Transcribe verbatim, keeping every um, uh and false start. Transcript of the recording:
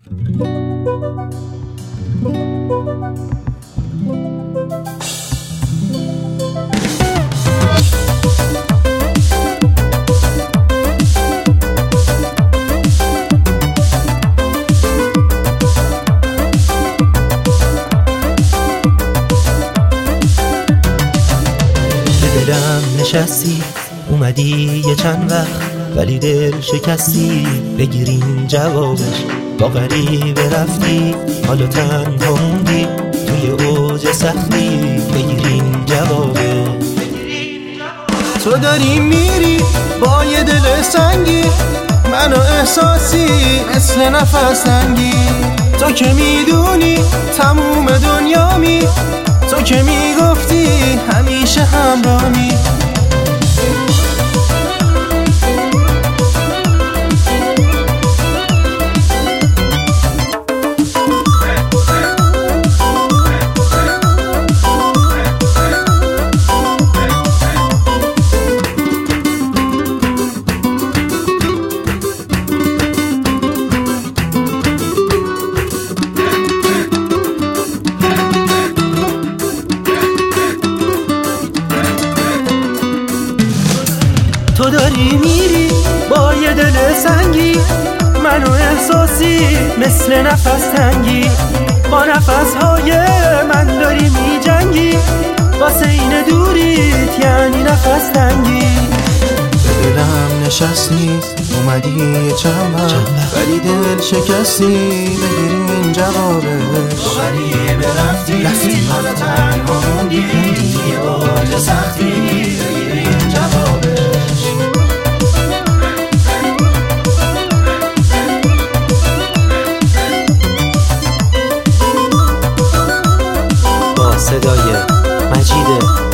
نشستی اومدی یه چند وقت ولی دل شکستی، بگیرین جوابش با غریبه رفتی، حالا تنها موندی توی اوج سختی، بگیرین جوابش. تو داری میری با یه دل سنگی، منو احساسی مثل نفس تنگی، تو که میدونی تموم دنیامی، تو که میگفتی همیشه همراهی. تو داری میری با یه دل سنگی، منو احساسی مثل نفس تنگی، با نفسهای من داری میجنگی، واسه این دوریت یعنی نفس تنگی. به دلم نشستی اومدی یه چند وقت ولی دل شکستی، بگیرین جوابش. با غریبه رفتی رفتی حالا تنها موندی یه باج سختی، بگیرین جوابش. صدای مجید